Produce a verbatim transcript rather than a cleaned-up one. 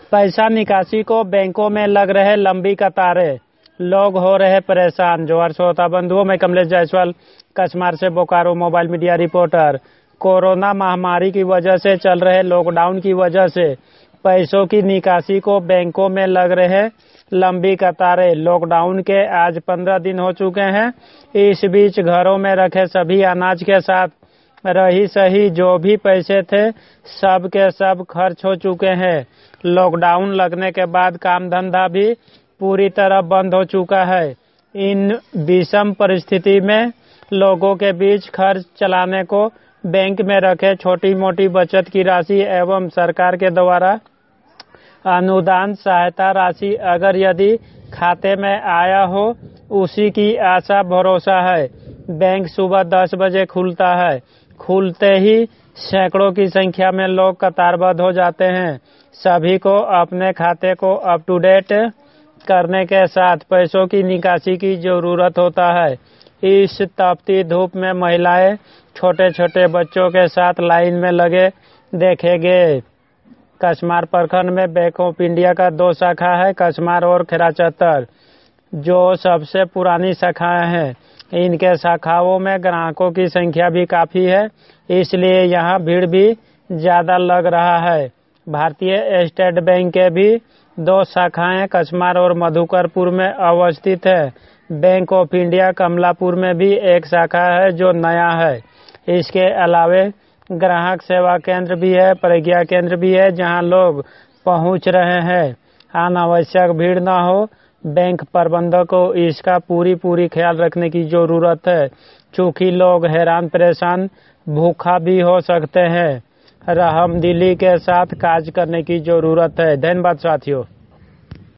पैसा निकासी को बैंकों में लग रहे लंबी कतारें, लोग हो रहे परेशान। जोहार श्रोता बंधुओं, मैं कमलेश जायसवाल कचमार से Bokaro mobile media reporter. Corona महामारी की वजह से चल रहे लॉकडाउन की वजह से पैसों की निकासी को बैंकों में लग रहे लंबी कतारें। लॉकडाउन के आज पंद्रह दिन हो चुके हैं। इस बीच घरों में रखे सभी अनाज के साथ रही सही जो भी पैसे थे सब के सब खर्च हो चुके हैं। लॉकडाउन लगने के बाद काम धंधा भी पूरी तरह बंद हो चुका है। इन विषम परिस्थिति में लोगों के बीच खर्च चलाने को बैंक में रखे छोटी मोटी बचत की राशि एवं सरकार के द्वारा अनुदान सहायता राशि अगर यदि खाते में आया हो उसी की आशा भरोसा है। बैंक सुबह दस बजे खुलता है। खुलते ही सैकड़ों की संख्या में लोग कतारबद्ध हो जाते हैं। सभी को अपने खाते को अप टू डेट करने के साथ पैसों की निकासी की जरूरत होता है। इस तपती धूप में महिलाएं छोटे छोटे बच्चों के साथ लाइन में लगे देखे गए। कचमार प्रखंड में बैंक ऑफ इंडिया का दो शाखा है, कचमार और खेराचत्तर, जो सबसे पुरानी शाखाएं हैं। इनके शाखाओं में ग्राहकों की संख्या भी काफी है, इसलिए यहाँ भीड़ भी ज्यादा लग रहा है। भारतीय स्टेट बैंक के भी दो शाखाएं कचमार और मधुकरपुर में अवस्थित है। बैंक ऑफ इंडिया कमलापुर में भी एक शाखा है जो नया है। इसके अलावे ग्राहक सेवा केंद्र भी है, प्रज्ञा केंद्र भी है जहां लोग पहुंच रहे हैं। अनावश्यक भीड़ न हो, बैंक प्रबंधक को इसका पूरी पूरी ख्याल रखने की जरूरत है, चूंकि लोग हैरान परेशान भूखा भी हो सकते हैं। रहमदिली के साथ कार्य करने की जरूरत है। धन्यवाद साथियों।